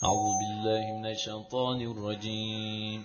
أعوذ بالله من الشيطان الرجيم.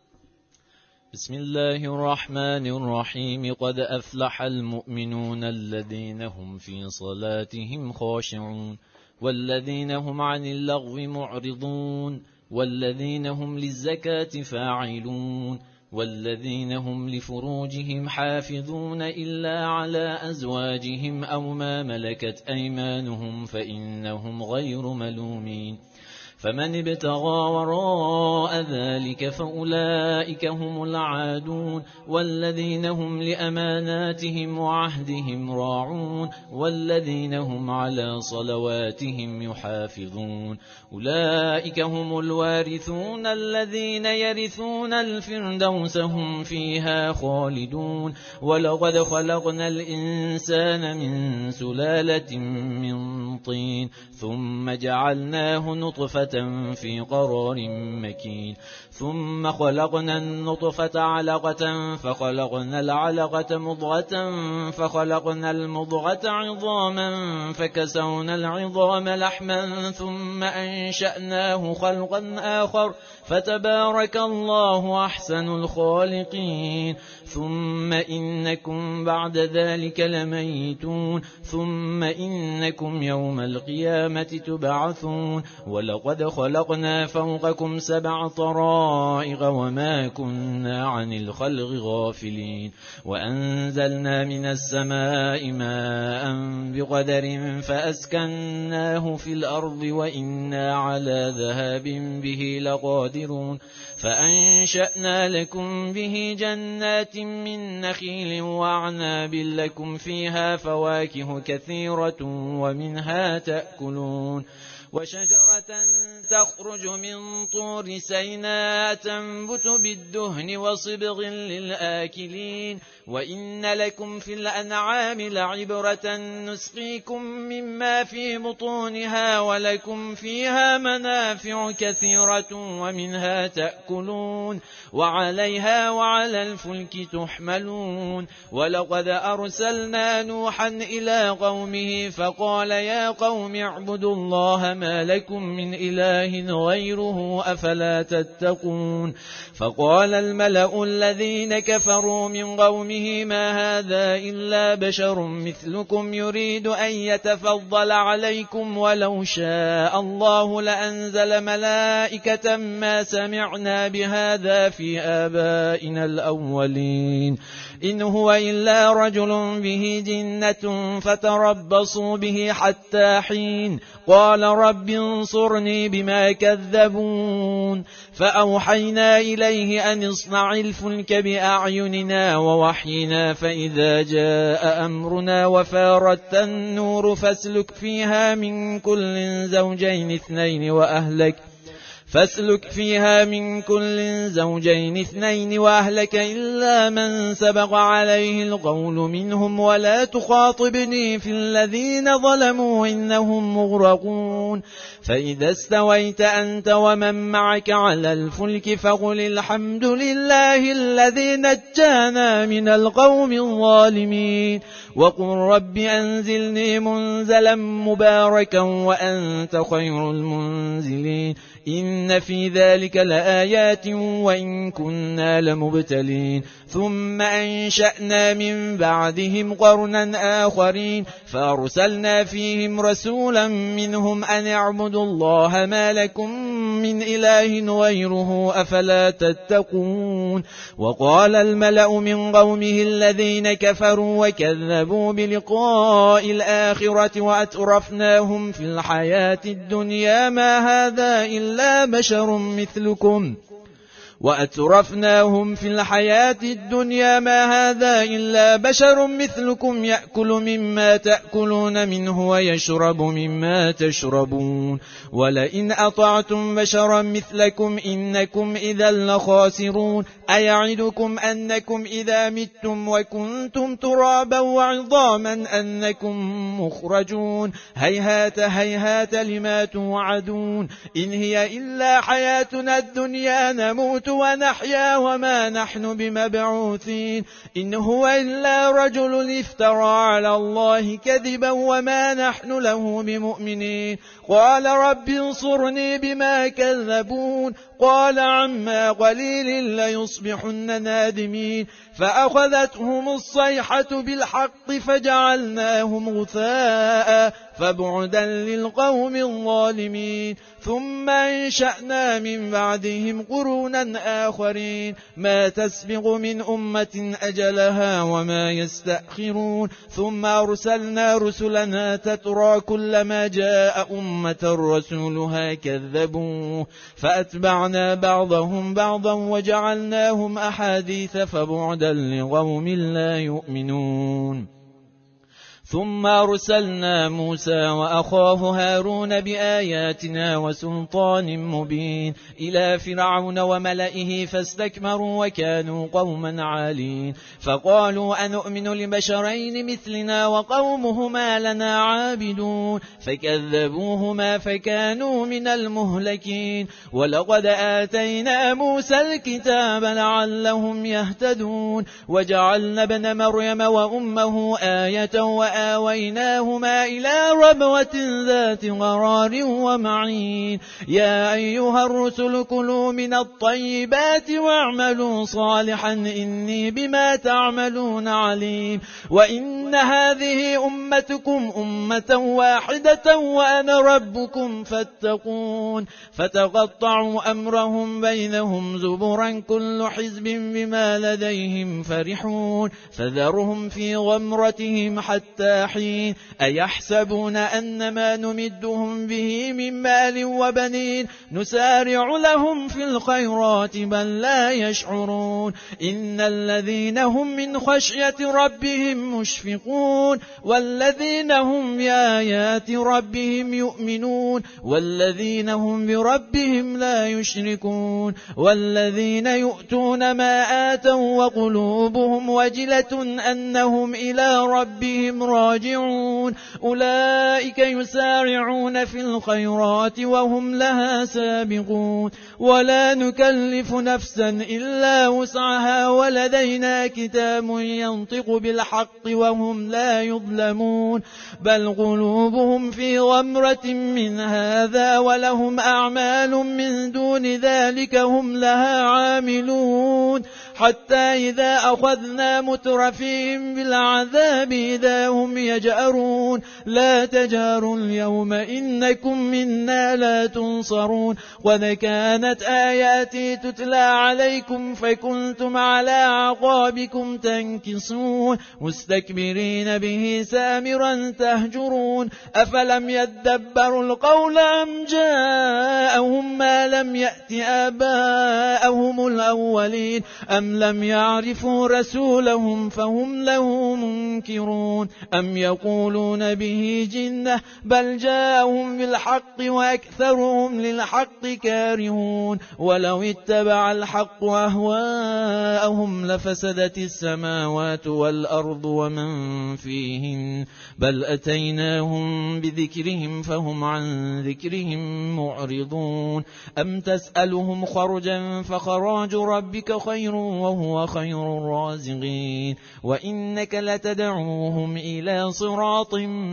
بسم الله الرحمن الرحيم. قد أفلح المؤمنون الذين هم في صلاتهم خاشعون والذين هم عن اللغو معرضون والذين هم للزكاة فاعلون والذين هم لفروجهم حافظون إلا على أزواجهم أو ما ملكت أيمانهم فإنهم غير ملومين. فمن ابتغى وراء ذلك فأولئك هم العادون والذين هم لأماناتهم وعهدهم راعون والذين هم على صلواتهم يحافظون. أولئك هم الوارثون الذين يرثون الفردوس هم فيها خالدون. ولقد خلقنا الإنسان من سلالة من طين ثم جعلناه نطفة في قرار مكين ثم خلقنا النطفة علقة فخلقنا العلقة مضغة فخلقنا المضغة عظاما فكسونا العظام لحما ثم أنشأناه خلقا آخر فتبارك الله أحسن الخالقين. ثم إنكم بعد ذلك لميتون ثم إنكم يوم القيامة تبعثون. ولقد خلقنا فوقكم 7 طرائق وما كنا عن الخلق غافلين. وأنزلنا من السماء ماء بقدر فأسكناه في الأرض وإنا على ذهاب به لقادرون. فأنشأنا لكم به جنات من نخيل وأعناب لكم فيها فواكه كثيرة ومنها تأكلون. وشجرة تخرج من طور سيناء تنبت بالدهن وصبغ للآكلين. وإن لكم في الأنعام لعبرة نسقيكم مما في بطونها ولكم فيها منافع كثيرة ومنها تأكلون وعليها وعلى الفلك تحملون. ولقد أرسلنا نوحا إلى قومه فقال يا قوم اعبدوا الله ما لكم من إله غيره أفلا تتقون. فقال الملأ الذين كفروا من قومه ما هذا إلا بشر مثلكم يريد أن يتفضل عليكم ولو شاء الله لأنزل ملائكة ما سمعنا بهذا في آبائنا الأولين إن هو إلا رجل به جنة فتربصوا به حتى حين. قال رب انصرني بما كذبون. فأوحينا إليه أن اصنع الفلك بأعيننا ووحينا فإذا جاء أمرنا وفارت النور فاسلك فيها من كل زوجين اثنين وأهلك إلا من سبق عليه القول منهم ولا تخاطبني في الذين ظلموا إنهم مغرقون. فإذا استويت أنت ومن معك على الفلك فقل الحمد لله الذي نجانا من القوم الظالمين. وقل رب أنزلني منزلا مباركا وأنت خير المنزلين. إن في ذلك لآيات وإن كنا لمبتلين. ثم أنشأنا من بعدهم قرنا آخرين فأرسلنا فيهم رسولا منهم أن اعبدوا الله ما لكم من إله غيره أفلا تتقون. وقال الملأ من قومه الذين كفروا وكذبوا بلقاء الآخرة وأترفناهم في الحياة الدنيا ما هذا إلا بشر مثلكم يأكل مما تأكلون منه ويشرب مما تشربون ولئن أطعتم بشرا مثلكم إنكم إذا لخاسرون. أيعدكم أنكم إذا متم وكنتم ترابا وعظاما أنكم مخرجون. هيهات هيهات لما توعدون. إن هي إلا حياتنا الدنيا نموت ونحيا وما نحن بمبعوثين إن هو إلا رجل افترى على الله كذبا وما نحن له بمؤمنين قال رب انصرني بما كذبون قال عما قليل ليصبحن نادمين فأخذتهم الصيحة بالحق فجعلناهم غثاء فبعدا للقوم الظالمين ثم انشأنا من بعدهم قرونا آخرين ما تسبق من أمة أجلها وما يستأخرون ثم أرسلنا رسلنا تترى كلما جاء أمة رسولها كذبوه فأتبعنا بعضهم بعضا وجعلناهم أحاديث فبعدا لقوم لا يؤمنون ثم أرسلنا موسى وأخاه هارون بآياتنا وسلطان مبين إلى فرعون وملئه فاستكبروا وكانوا قوما عالين فقالوا أنؤمن لبشرين مثلنا وقومهما لنا عابدون فكذبوهما فكانوا من المهلكين ولقد آتينا موسى الكتاب لعلهم يهتدون وجعلنا ابن مريم وأمه آية وآويناهما إلى ربوة ذات قرار ومعين يا أيها الرسل كلوا من الطيبات واعملوا صالحا إني بما تعملون عليم وإن هذه أمتكم أمة واحدة وأنا ربكم فاتقون فتقطعوا أمرهم بينهم زبرا كل حزب بما لديهم فرحون فذرهم في غمرتهم حتى حين أيحسبون أن ما نمدهم به من مال وبنين نسارع لهم في الخيرات بل لا يشعرون إن الذين هم من خشية ربهم مشفقون والذين هم بآيات ربهم يؤمنون والذين هم بربهم لا يشركون والذين يؤتون ما آتوا وقلوبهم وجلة أنهم إلى ربهم راجعون أولئك يسارعون في الخيرات وهم لها سابقون ولا نكلف نفسا إلا وسعها ولدينا كتاب ينطق بالحق وهم لا يظلمون بل قلوبهم في غمرة من هذا ولهم أعمال من دون ذلك هم لها عاملون حتى إذا أخذنا مترفيهم بالعذاب إذا هم يجأرون لا تجاروا اليوم إنكم منا لا تنصرون قد كانت آياتي تتلى عليكم فكنتم على أعقابكم تنكصون مستكبرين به سامرا تهجرون أفلم يدبروا القول أم جاءهم ما لم يأت آباءهم الأولين أم لم يعرفوا رسولهم فهم له منكرون أم يقولون به جنة بل جاءهم بالحق وأكثرهم للحق كارهون ولو اتبع الحق أهواءهم لفسدت السماوات والأرض ومن فيهن بل أتيناهم بذكرهم فهم عن ذكرهم معرضون أم تسألهم خرجا فخراج ربك خير وهو خير الرازقين وإنك لتدعوهم إلى صراط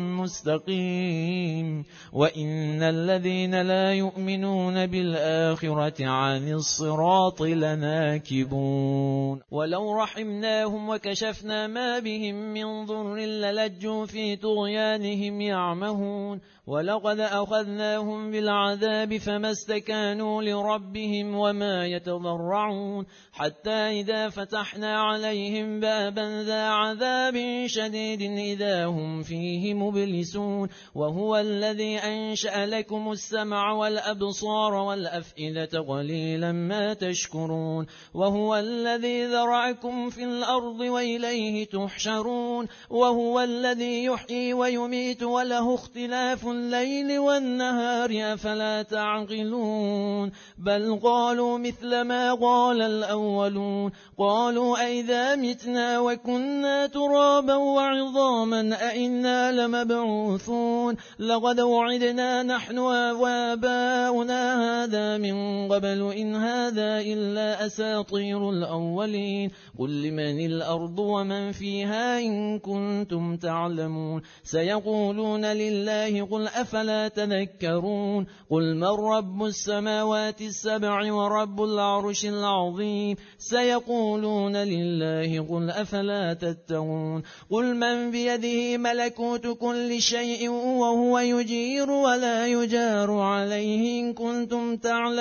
مستقيم وإن الذين لا يؤمنون بالآخرة عن الصراط لناكبون ولو رحمناهم وكشفنا ما بهم من ضر للجوا في طغيانهم يعمهون ولقد أخذناهم بالعذاب فما استكانوا لربهم وما يتضرعون حتى إذا فتحنا عليهم بابا ذا عذاب شديد إذا هم فيه مبلسون وهو الذي أنشأ لكم السمع والأبصار والأفئدة قليلا ما تشكرون وهو الذي ذرأكم في الأرض وإليه تحشرون وهو الذي يحيي ويميت وله اختلاف الليل والنهار أفلا تعقلون بل قالوا مثل ما قال الأولون قالوا أئذا متنا وكنا ترابا وعظاما أئنا لمبعوثون لقد وعدنا نحن وآباؤنا هذا أرسلنا من قبل إن هذا إلا أساطير الأولين قل لمن الأرض ومن فيها إن كنتم تعلمون سيقولون لله قل أفلا تذكرون قل من رب السماوات السبع ورب العرش العظيم سيقولون لله قل أفلا تتقون قل من بيده ملكوت كل شيء وهو يجير ولا يجار عليه إن كنتم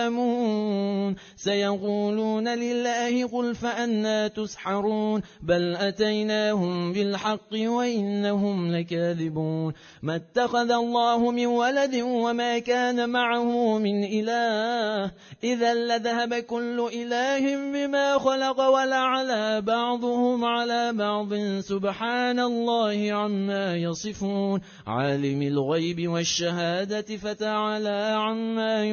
تعلمون سيقولون لله قل فأنا تسحرون بل أتيناهم بالحق وإنهم لكاذبون ما اتخذ الله من ولد وما كان معه من إله إذا لذهب كل إله بما خلق ولعلى بعضهم على بعض سبحان الله عما يصفون عالم الغيب والشهادة فتعالى عما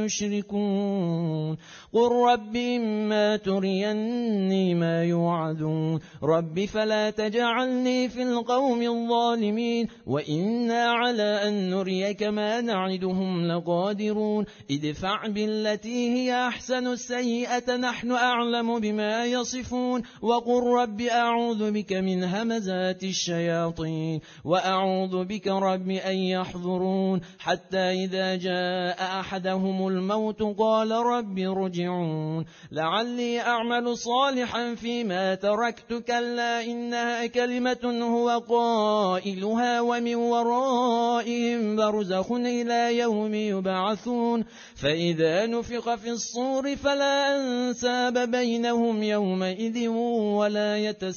يشركون قل رب إما تريني ما يوعدون رب فلا تجعلني في القوم الظالمين وإنا على أن نريك ما نعدهم لقادرون ادفع بالتي هي أحسن السيئة نحن أعلم بما يصفون وقل رب أعوذ بك من همزات الشياطين وأعوذ بك رب أن يحضرون حتى إذا جاء أحدهم الموت قال رب رجعون لعلي أعمل صالحا فيما تركت كلا إنها كلمة هو قائلها ومن ورائهم برزخ إلى يوم يبعثون فإذا نفخ في الصور فلا أنساب بينهم يومئذ ولا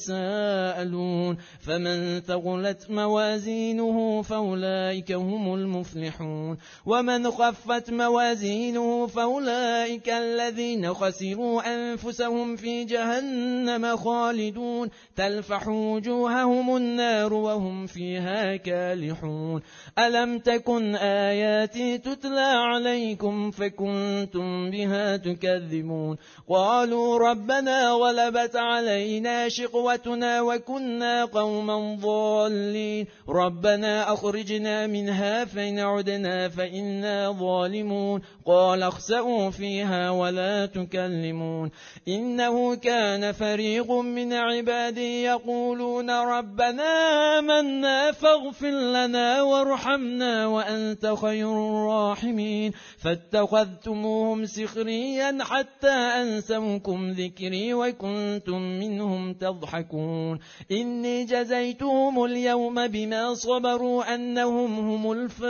يتساءلون فمن ثقلت موازينه فأولئك هم المفلحون ومن خفت موازينه فأولئك الذين خسروا أنفسهم في جهنم خالدون تلفح وجوههم النار وهم فيها كالحون ألم تكن آياتي تتلى عليكم فكنتم بها تكذبون قالوا ربنا غلبت علينا شقوتنا وكنا قوما ضالين ربنا أخرجنا منها فإن عدنا فإنا ظالمون قال اخسئوا فيها ولا تكلمون إنه كان فريق من عبادي يقولون ربنا آمنا فاغفر لنا وارحمنا وأنت خير الراحمين فاتخذتموهم سخريا حتى أنسوكم ذكري وكنتم منهم تضحكون إني جزيتهم اليوم بما صبروا أنهم هم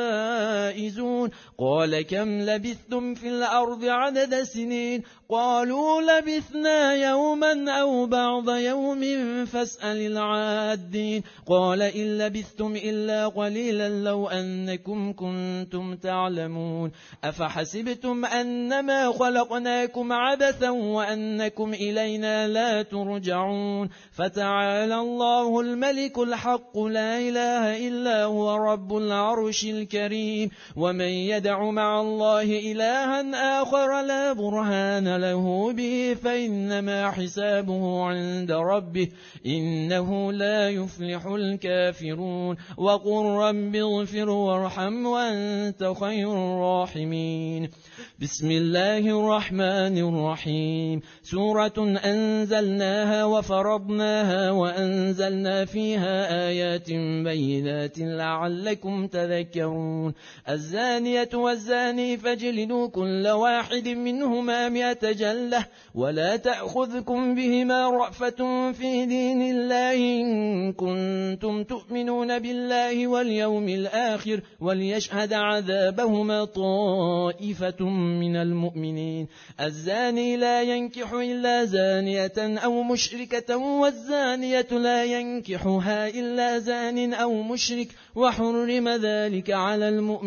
الفائزون قال كم لبثتم في الأرض عدد سنين قالوا لبثنا يوما أو بعض يوم فاسأل العادين قال إن لبثتم إلا قليلا لو أنكم كنتم تعلمون أفحسبتم أنما خلقناكم عبثا وأنكم إلينا لا ترجعون فتعالى الله الملك الحق لا إله إلا هو رب العرش الكريم ومن يدع مع الله إلها آخر لا برهان له به فإنما حسابه عند ربه إنه لا يفلح الكافرون وقل رب اغفر وارحم وأنت خير الراحمين بسم الله الرحمن الرحيم سورة أنزلناها وفرضناها وأنزلنا فيها آيات بينات لعلكم تذكرون الزانية والزاني فاجلدوا كل واحد منهما 100 جلة ولا تأخذكم بهما رأفة في دين الله إن كنتم تؤمنون بالله واليوم الآخر وليشهد عذابهما طائفة من المؤمنين الزاني لا ينكح إلا زانية أو مشركة والزانية لا ينكحها إلا زان أو مشرك وحرم ذلك على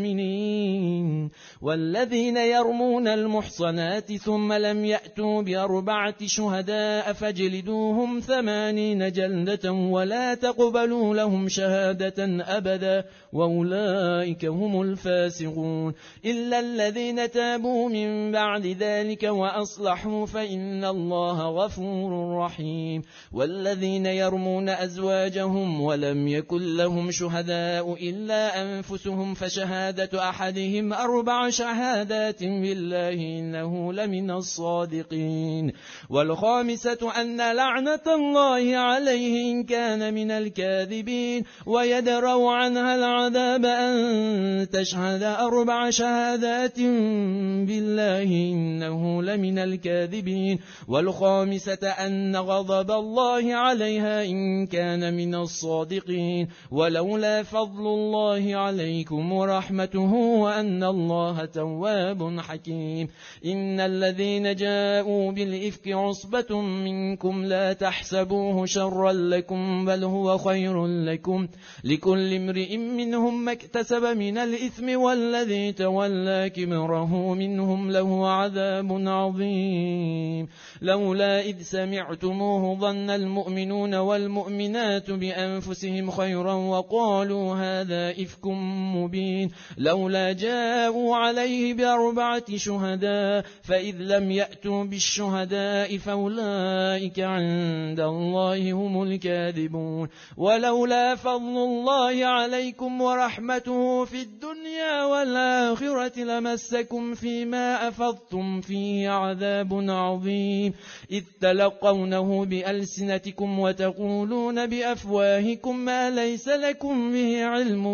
المؤمنين والذين يرمون المحصنات ثم لم يأتوا ب4 شهداء فاجلدوهم 80 جلدة ولا تقبلوا لهم شهادة أبدا وأولئك هم الفاسقون إلا الذين تابوا من بعد ذلك وأصلحوا فإن الله غفور رحيم والذين يرمون أزواجهم ولم يكن لهم شهداء إلا أنفسهم فشهادة أحدهم 4 شهادات بالله بالله إنه لمن الصادقين. والخامسة أن لعنة الله عليه إن كان من الكاذبين. ويدرأ عنها العذاب أن تشهد 4 شهادات بالله إنه لمن الكاذبين. والخامسة أن غضب الله عليها إن كان من الصادقين. ولولا فضل الله عليكم ورحمته وأن الله تواب حكيم. إن الذين جاءوا بالإفك عصبة منكم لا تحسبوه شرا لكم بل هو خير لكم لكل امرئ منهم ما اكتسب من الإثم والذي تولى كبره منهم له عذاب عظيم. لولا إذ سمعتموه ظن المؤمنون والمؤمنات بأنفسهم خيرا وقالوا هذا إفك مبين. لولا جاءوا عليه ب4 شهداء فإذ لم يأتوا بالشهداء فأولئك عند الله هم الكاذبون. ولولا فضل الله عليكم ورحمته في الدنيا والآخرة لمسكم فيما أفضتم فيه عذاب عظيم. إذ تلقونه بألسنتكم وتقولون بأفواهكم ما ليس لكم به علم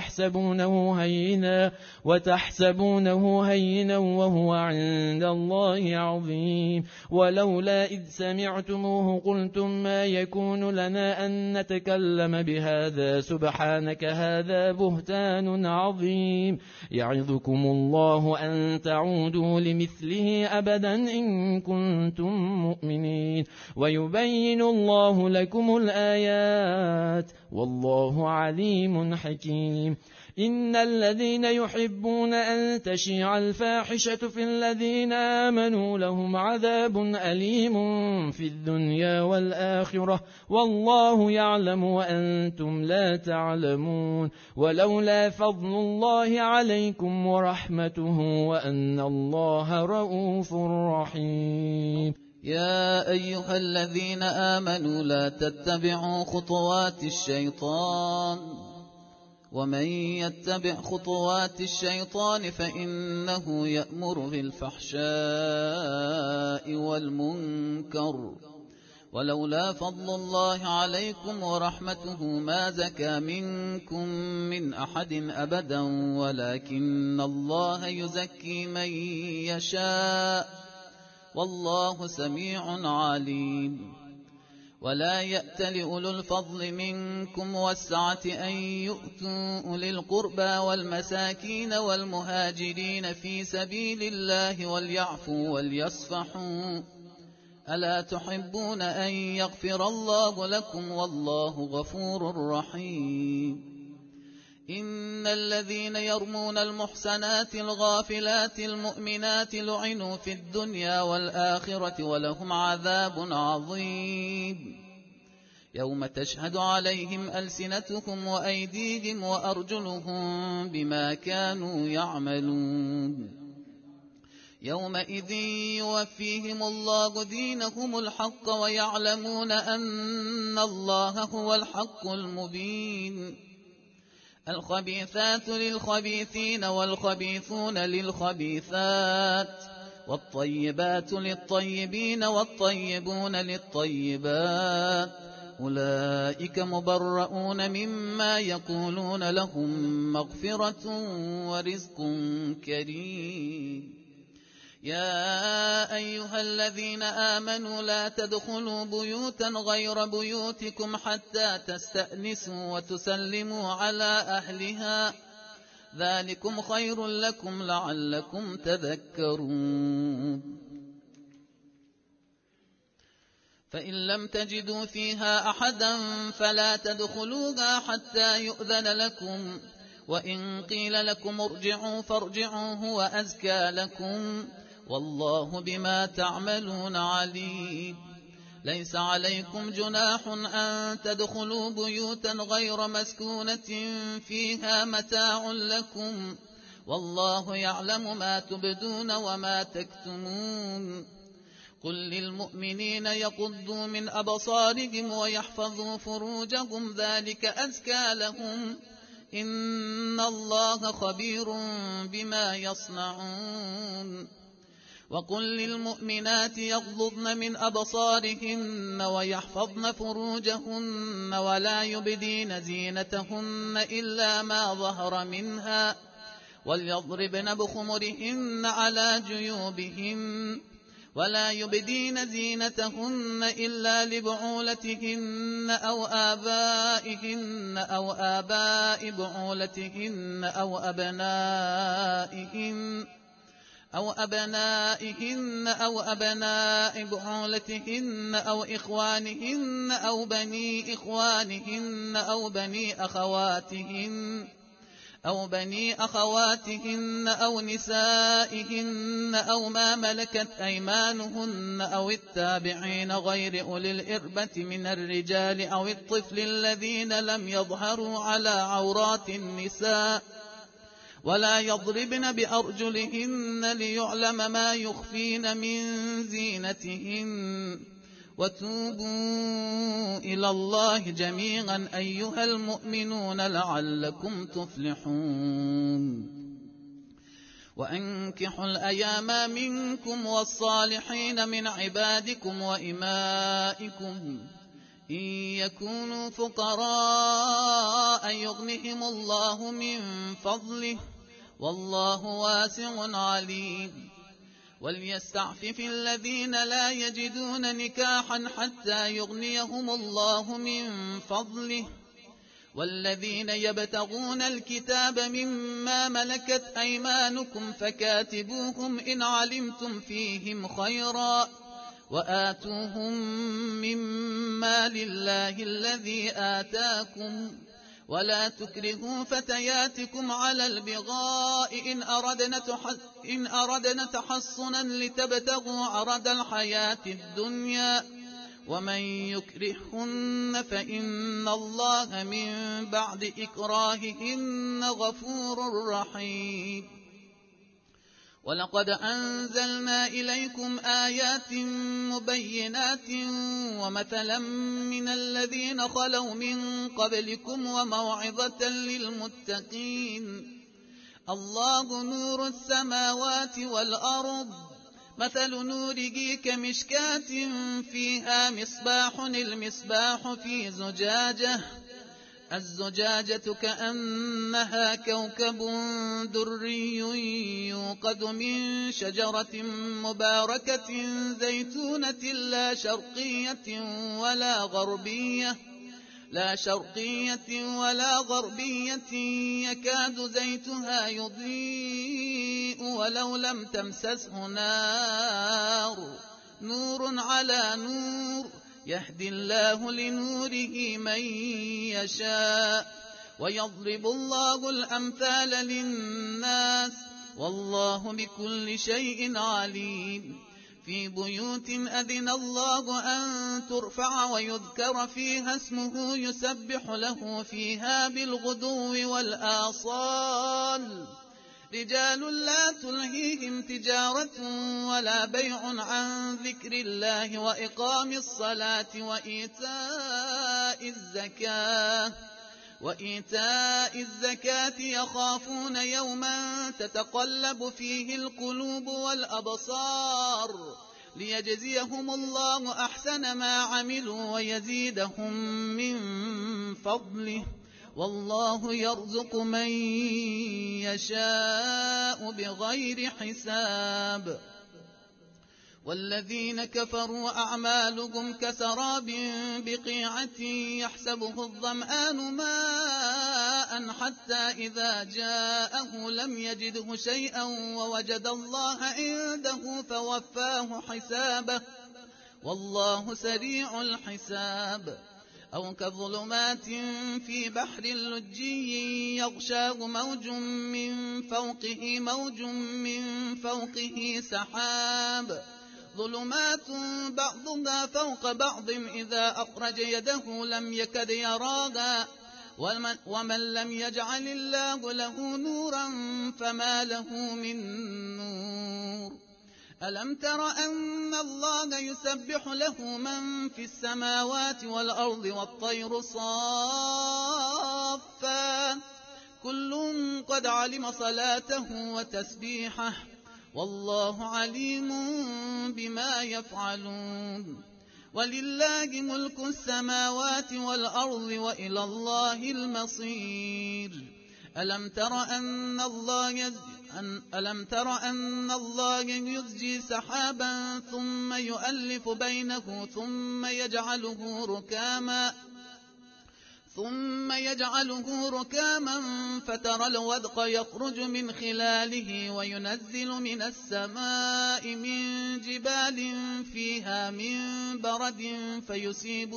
وتحسبونه هينا وهو عند الله عظيم. ولولا إذ سمعتموه قلتم ما يكون لنا أن نتكلم بهذا سبحانك هذا بهتان عظيم. يعظكم الله أن تعودوا لمثله أبدا إن كنتم مؤمنين. ويبين الله لكم الآيات والله عليم حكيم. إن الذين يحبون أن تشيع الفاحشة في الذين آمنوا لهم عذاب أليم في الدنيا والآخرة والله يعلم وأنتم لا تعلمون. ولولا فضل الله عليكم ورحمته وأن الله رؤوف رحيم. يا أيها الذين آمنوا لا تتبعوا خطوات الشيطان ومن يتبع خطوات الشيطان فإنه يأمر بالفحشاء والمنكر. ولولا فضل الله عليكم ورحمته ما زكى منكم من أحد أبدا ولكن الله يزكي من يشاء والله سميع عليم. ولا يأت لأولو الفضل منكم والسعة أن يؤتوا أولي القربى والمساكين والمهاجرين في سبيل الله وليعفوا وليصفحوا ألا تحبون أن يغفر الله لكم والله غفور رحيم. إن الذين يرمون المحسنات الغافلات المؤمنات لعنوا في الدنيا والآخرة ولهم عذاب عظيم. يوم تشهد عليهم ألسنتهم وأيديهم وأرجلهم بما كانوا يعملون. يومئذ يوفيهم الله دينهم الحق ويعلمون أن الله هو الحق المبين. الخبيثات للخبيثين والخبيثون للخبيثات والطيبات للطيبين والطيبون للطيبات أولئك مبرؤون مما يقولون لهم مغفرة ورزق كريم. يا أيها الذين آمنوا لا تدخلوا بيوتا غير بيوتكم حتى تستأنسوا وتسلموا على أهلها ذلكم خير لكم لعلكم تذكرون. فإن لم تجدوا فيها أحدا فلا تدخلوها حتى يؤذن لكم وإن قيل لكم ارجعوا فارجعوا هو أزكى لكم والله بما تعملون عليم. ليس عليكم جناح أن تدخلوا بيوتا غير مسكونة فيها متاع لكم والله يعلم ما تبدون وما تكتمون. قل للمؤمنين يغضوا من أبصارهم ويحفظوا فروجهم ذلك أزكى لهم إن الله خبير بما يصنعون. وقل للمؤمنات يغضضن من أبصارهن ويحفظن فروجهن ولا يبدين زينتهن إلا ما ظهر منها وليضربن بخمرهن على جيوبهن ولا يبدين زينتهن إلا لبعولتهن أو آباء بعولتهن أو أبناء بعولتهن أو إخوانهن أو بني إخوانهن أو بني أخواتهن أو نسائهن أو ما ملكت أيمانهن أو التابعين غير أولي الإربة من الرجال أو الطفل الذين لم يظهروا على عورات النساء ولا يضربن بأرجلهن ليعلم ما يخفين من زينتهن وتوبوا إلى الله جميعا أيها المؤمنون لعلكم تفلحون وأنكحوا الأيام منكم والصالحين من عبادكم وإمائكم إن يكونوا فقراء يغنهم الله من فضله والله واسع عليم وليستعفف الذين لا يجدون نكاحا حتى يغنيهم الله من فضله والذين يبتغون الكتاب مما ملكت أيمانكم فكاتبوهم إن علمتم فيهم خيرا وآتوهم مما لله الذي آتاكم ولا تكرهوا فتياتكم على البغاء إن أردنا تحصنا لتبتغوا عرض الحياة الدنيا ومن يكرهن فإن الله من بعد إكراههن غفور رحيم ولقد أنزلنا إليكم آيات مبينات ومثلا من الذين خلوا من قبلكم وموعظة للمتقين الله نور السماوات والأرض مثل نوره كمشكاة فيها مصباح المصباح في زجاجة الزجاجة كأنها كوكب دري يوقد من شجرة مباركة زيتونة لا شرقية ولا غربية يكاد زيتها يضيء ولو لم تمسسه نور على نور يهدي الله لنوره من يشاء ويضرب الله الأمثال للناس والله بكل شيء عليم في بيوت أذن الله أن ترفع ويذكر فيها اسمه يسبح له فيها بالغدو والآصال رجال لا تلهيهم تجارة ولا بيع عن ذكر الله وإقام الصلاة وإيتاء الزكاة يخافون يوما تتقلب فيه القلوب والأبصار ليجزيهم الله أحسن ما عملوا ويزيدهم من فضله والله يرزق من يشاء بغير حساب والذين كفروا أعمالهم كسراب بقيعة يحسبه الظمآن ماء حتى إذا جاءه لم يجده شيئا ووجد الله عنده فوفاه حسابه والله سريع الحساب أو كظلمات في بحر لجي يغشاه موج من فوقه سحاب ظلمات بعضها فوق بعض إذا أخرج يده لم يكد يراها ومن لم يجعل الله له نورا فما له من نور ألم تر أن الله يسبح له من في السماوات والأرض والطير صافا كل قد علم صلاته وتسبيحه والله عليم بما يفعلون ولله ملك السماوات والأرض وإلى الله المصير ألم تر أن الله يزجي سحابا ثم يؤلف بينه ثم يجعله ركاما فترى الودق يخرج من خلاله وينزل من السماء من جبال فيها من برد فيصيب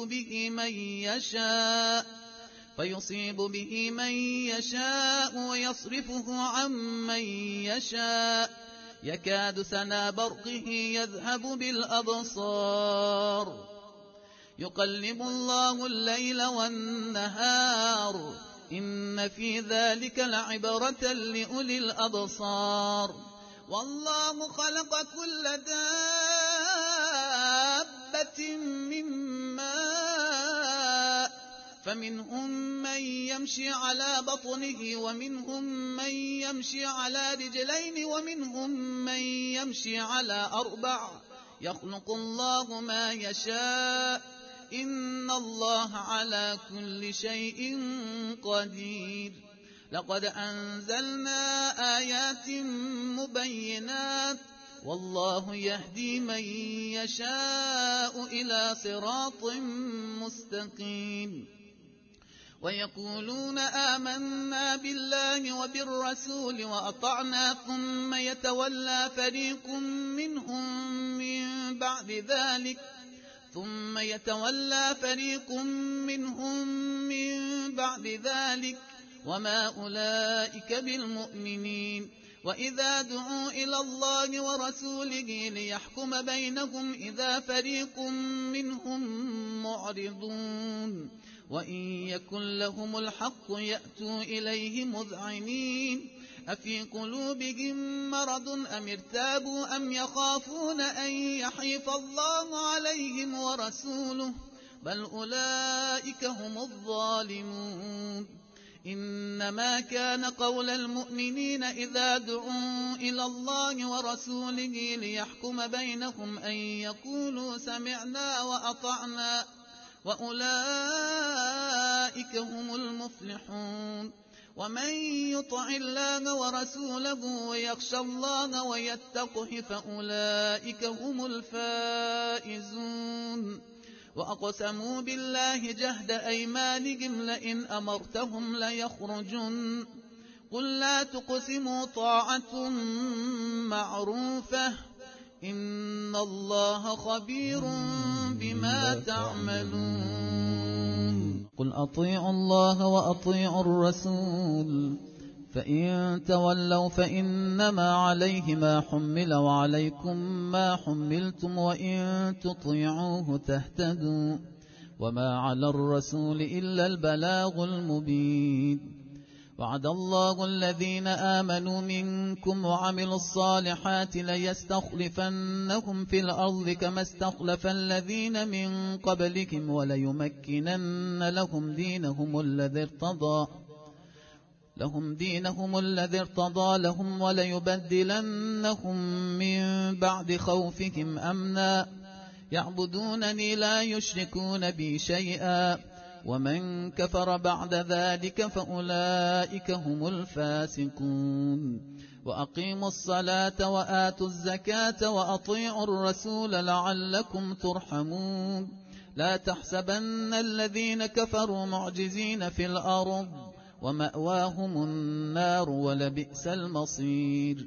به من يشاء ويصرفه عن من يشاء يكاد سنا برقه يذهب بالأبصار يقلب الله الليل والنهار إن في ذلك لعبرة لأولي الأبصار والله خلق كل دابة من ماء فمنهم من يمشي على بطنه ومنهم من يمشي على رجلين ومنهم من يمشي على 4 يخلق الله ما يشاء إن الله على كل شيء قدير لقد أنزلنا آيات مبينات والله يهدي من يشاء إلى صراط مستقيم ويقولون آمنا بالله وبالرسول وأطعنا ثم يتولى فريق منهم من بعد ذلك وما أولئك بالمؤمنين وإذا دعوا إلى الله ورسوله ليحكم بينهم إذا فريق منهم معرضون وإن يكن لهم الحق يأتوا إليه مذعنين أفي قلوبهم مرض أم ارتابوا أم يخافون أن يحيف الله عليهم ورسوله بل أولئك هم الظالمون إنما كان قول المؤمنين إذا دعوا إلى الله ورسوله ليحكم بينهم أن يقولوا سمعنا وأطعنا وأولئك هم المفلحون ومن يطع الله ورسوله ويخشى الله ويتقه فأولئك هم الفائزون وأقسموا بالله جهد أيمانهم لئن أمرتهم ليخرجن قل لا تقسموا طاعة معروفة إن الله خبير بما تعملون قل أطيعوا الله وأطيعوا الرسول فإن تولوا فإنما عليه ما حمل وعليكم ما حملتم وإن تطيعوه تهتدوا وما على الرسول إلا البلاغ المبين وعد الله الذين آمنوا منكم وعملوا الصالحات ليستخلفنهم في الأرض كما استخلف الذين من قبلكم وليمكنن لهم دينهم الذي ارتضى لهم وليبدلنهم من بعد خوفهم أمنا يعبدونني لا يشركون بي شيئا ومن كفر بعد ذلك فأولئك هم الفاسقون وأقيموا الصلاة وآتوا الزكاة وأطيعوا الرسول لعلكم ترحمون لا تحسبن الذين كفروا معجزين في الأرض ومأواهم النار ولبئس المصير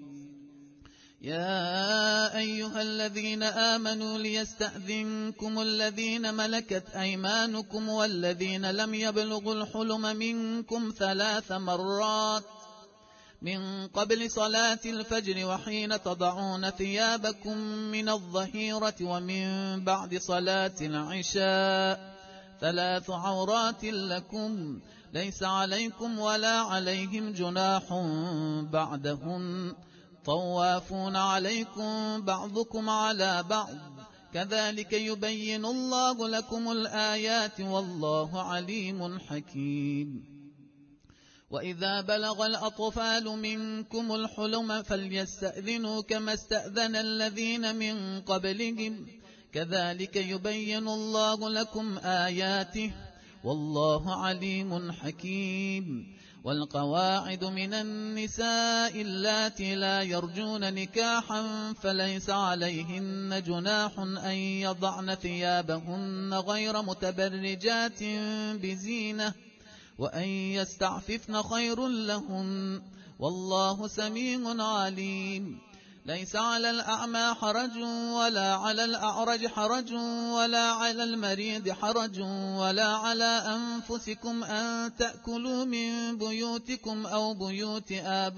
يا أيها الذين آمنوا ليستأذنكم الذين ملكت أيمانكم والذين لم يبلغوا الحلم منكم 3 مرات من قبل صلاة الفجر وحين تضعون ثيابكم من الظهيرة ومن بعد صلاة العشاء 3 عورات لكم ليس عليكم ولا عليهم جناح بعدهن طوافون عليكم بعضكم على بعض كذلك يبين الله لكم الآيات والله عليم حكيم وإذا بلغ الأطفال منكم الحلم فليستأذنوا كما استأذن الذين من قبلهم كذلك يبين الله لكم آياته والله عليم حكيم. والقواعد من النساء اللاتي لا يرجون نكاحا فليس عليهن جناح أن يضعن ثيابهن غير متبرجات بزينة وأن يستعففن خير لهن والله سميع عليم. ليس على الأعمى حرج ولا على الأعرج حرج ولا على المريض حرج ولا على أنفسكم أن تأكلوا من بيوتكم أو بيوت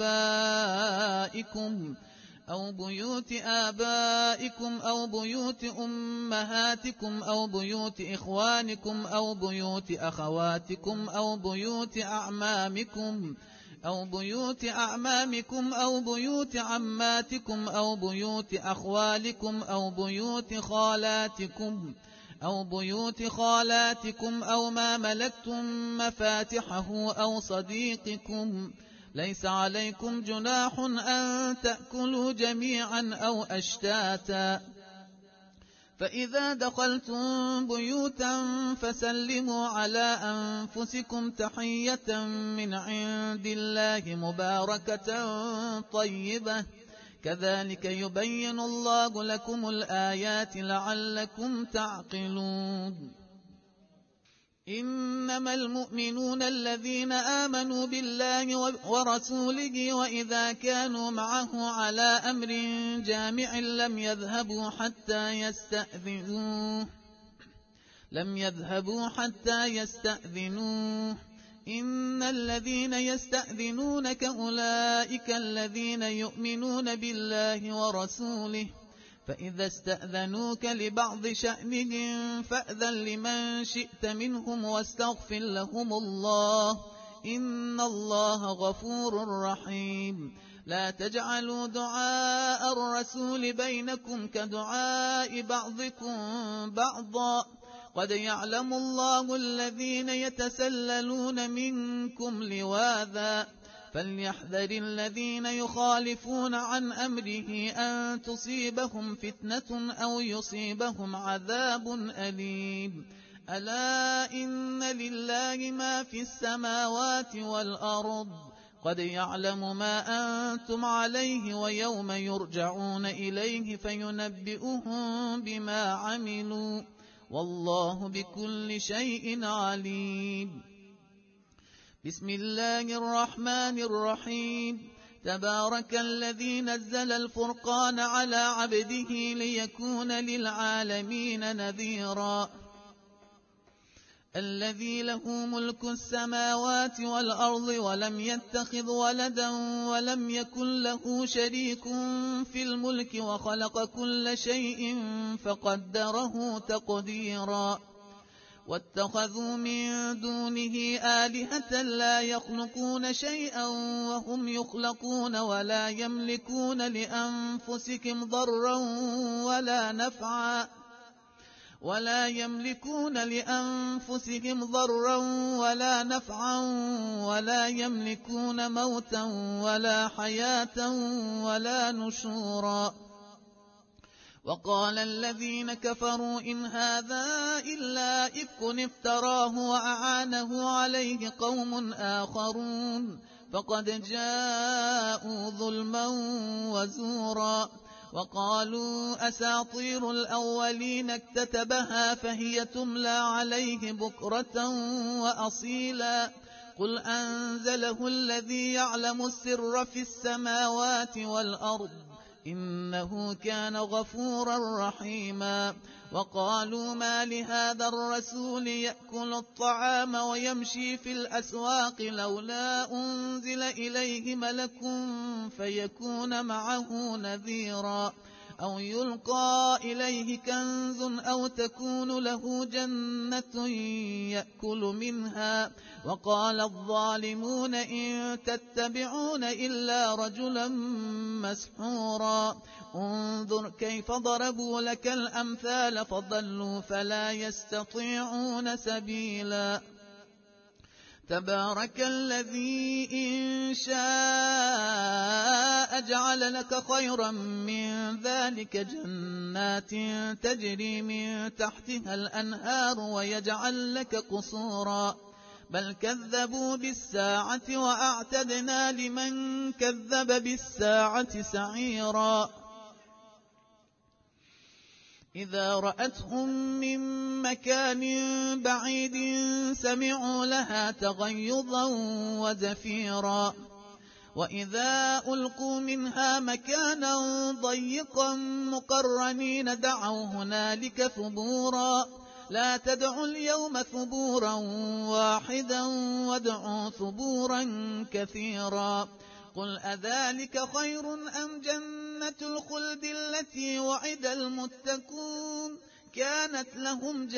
آبائكم أو بيوت أمهاتكم أو بيوت إخوانكم أو بيوت أخواتكم أو بيوت أعمامكم أو بيوت عماتكم أو بيوت أخوالكم أو بيوت خالاتكم أو ما ملكتم مفاتحه أو صديقكم. ليس عليكم جناح أن تأكلوا جميعا أو أشتاتا. فإذا دخلتم بيوتا فسلموا على أنفسكم تحية من عند الله مباركة طيبة كذلك يبين الله لكم الآيات لعلكم تعقلون. إنما المؤمنون الذين آمنوا بالله ورسوله وإذا كانوا معه على أمر جامع لم يذهبوا حتى يستأذنوه. إن الذين يستأذنونك أولئك الذين يؤمنون بالله ورسوله فإذا استأذنوك لبعض شأنهم فأذن لمن شئت منهم واستغفر لهم الله إن الله غفور رحيم. لا تجعلوا دعاء الرسول بينكم كدعاء بعضكم بعضا قد يعلم الله الذين يتسللون منكم لواذا فليحذر الذين يخالفون عن أمره أن تصيبهم فتنة أو يصيبهم عذاب أليم. ألا إن لله ما في السماوات والأرض قد يعلم ما أنتم عليه ويوم يرجعون إليه فينبئهم بما عملوا والله بكل شيء عليم. بسم الله الرحمن الرحيم. تبارك الذي نزل الفرقان على عبده ليكون للعالمين نذيرا. الذي له ملك السماوات والأرض ولم يتخذ ولدا ولم يكن له شريك في الملك وخلق كل شيء فقدره تقديرا. واتخذوا من دونه آلهة لا يخلقون شيئا وهم يخلقون ولا يملكون لأنفسهم ضرا ولا نفعا ولا يملكون موتا ولا حياة ولا نشورا. وقال الذين كفروا إن هذا إلا إفك افتراه وأعانه عليه قوم آخرون فقد جاءوا ظلما وزورا. وقالوا أساطير الأولين اكتتبها فهي تملى عليه بكرة وأصيلا. قل أنزله الذي يعلم السر في السماوات والأرض إنه كان غفورا رحيما. وقالوا ما لهذا الرسول يأكل الطعام ويمشي في الأسواق لولا أنزل إليه ملك فيكون معه نذيرا أو يلقى إليه كنز أو تكون له جنة يأكل منها. وقال الظالمون إن تتبعون إلا رجلا مسحورا. انظر كيف ضربوا لك الأمثال فضلوا فلا يستطيعون سبيلا. تبارك الذي إن شاء جعل لك خيرا من ذلك جنات تجري من تحتها الأنهار ويجعل لك قصورا بل كذبوا بالساعة وأعتدنا لمن كذب بالساعة سعيرا إذا رأتهم من مكان بعيد سمعوا لها تغيظا وزفيرا وإذا ألقوا منها مكانا ضيقا مقرنين دعوا هنالك ثبورا لا تدعوا اليوم ثبورا واحدا وادعوا ثبورا كثيرا قل أذلك خير أم جنة الخلد التي وعد المتقون كانت لهم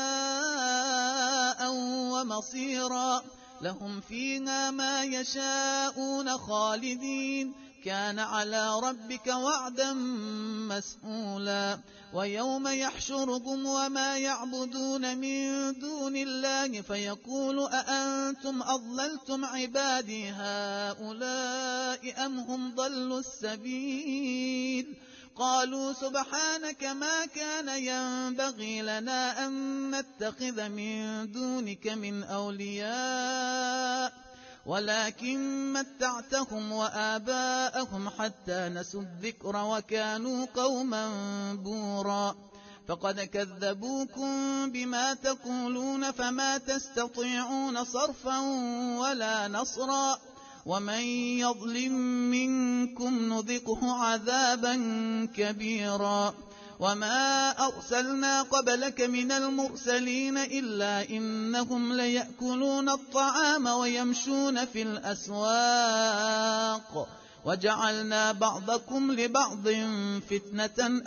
جزاء ومصيرا لهم فيها ما يشاءون خالدين كان على ربك وعدا مسئولا ويوم يحشركم وما يعبدون من دون الله فيقول أأنتم أضللتم عبادي هؤلاء أم هم ضلوا السبيل قالوا سبحانك ما كان ينبغي لنا أن نتخذ من دونك من أولياء ولكن متعتهم وآباءهم حتى نسوا الذكر وكانوا قوما بورا فقد كذبوكم بما تقولون فما تستطيعون صرفا ولا نصرا ومن يظلم منكم نذقه عذابا كبيرا وما أرسلنا قبلك من المرسلين إلا إنهم ليأكلون الطعام ويمشون في الأسواق وجعلنا بعضكم لبعض فتنة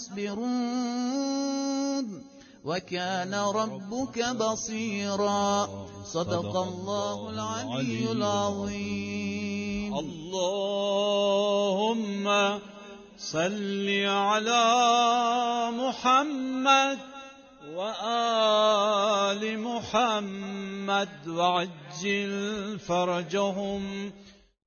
أتصبرون وكان ربك بصيرا صدق الله العلي العظيم. اللهم صل على محمد وآل محمد وعجل فرجهم